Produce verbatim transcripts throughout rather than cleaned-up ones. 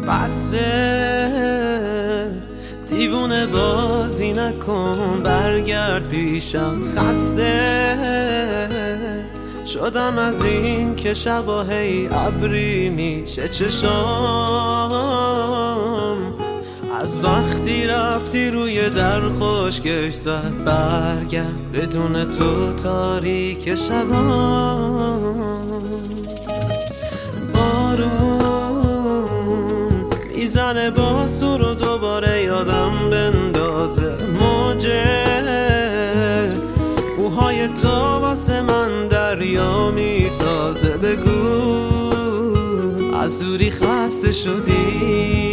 بسه دیوونه بازی نکن، برگرد پیشم. خسته شدم از این که شبا هی ابری میشه چشام، از وقتی رفتی روی در خشکش زد. برگرد بدون تو تاریک شبام. بارون میزنه باز تو رو دوباره یادم بندازه. موجه موهای تو واسه من دریا میسازه. بگو از دوری خسته شدی،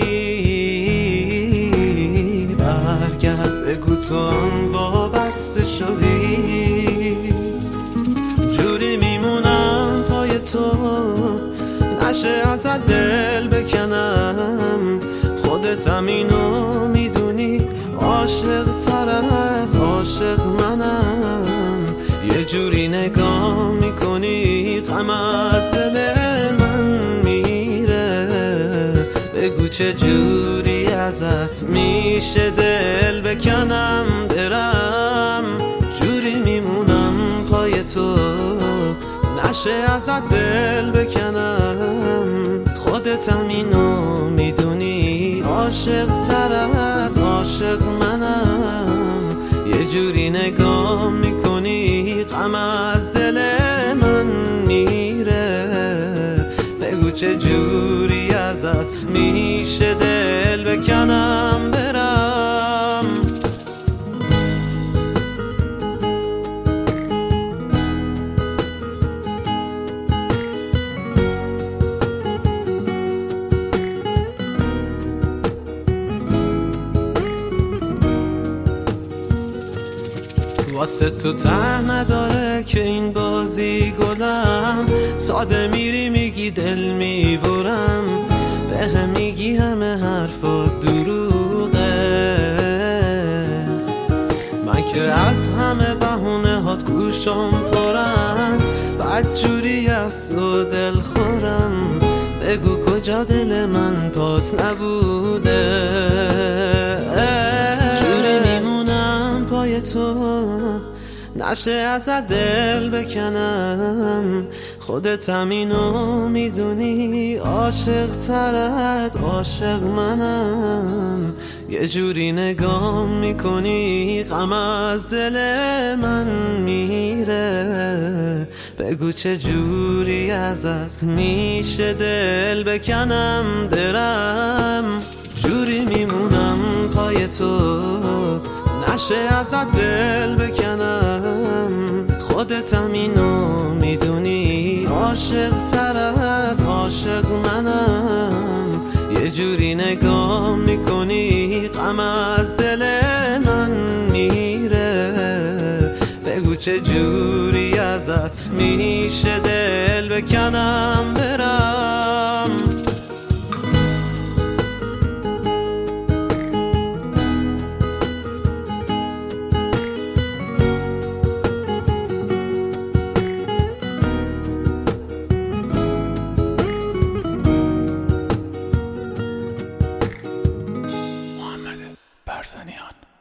برگرد بگو تو هم وابسته شدی. جوری میمونم پای تو، نشه ازت دل بکنم. خودت هم اینو میدونی، عاشق تر از عاشق منم. یه جوری نگاه میکنی غم از دل من میره. بگو چه جوری ازت میشه دل بکنم برم. جوری میمونم پای تو، نشه ازت دل بکنم. خودت هم اینو میدونی، عاشق تر از عاشق منم. یه جوری نگاه میکنی غم از دل من میره. بگو چه جوری ازت میشه دل بکنم برم. واسه تو ته نداره که این بازی گلم. ساده میری میگی دل میبرم، به هم میگی همه حرفات دروغه. من که از همه بهونه هات گوشم پرن، بد جوری از تو دل خورم. بگو کجا دل من پات نبوده. جوری میمونم پای تو، نشه ازت دل بکنم. خودت هم اینو میدونی، عاشق تر از عاشق منم. یه جوری نگاه میکنی غم از دل من میره. بگو چه جوری ازت میشه دل بکنم برم. جوری میمونم پای تو، نشه ازت دل بکنم. خودت هم اینو میدونی، عاشق تر از عاشق منم. یه جوری نگاه میکنی غم از دل من میره. بگو چه جوری ازت میشه دل بکنم برم. برزنیان.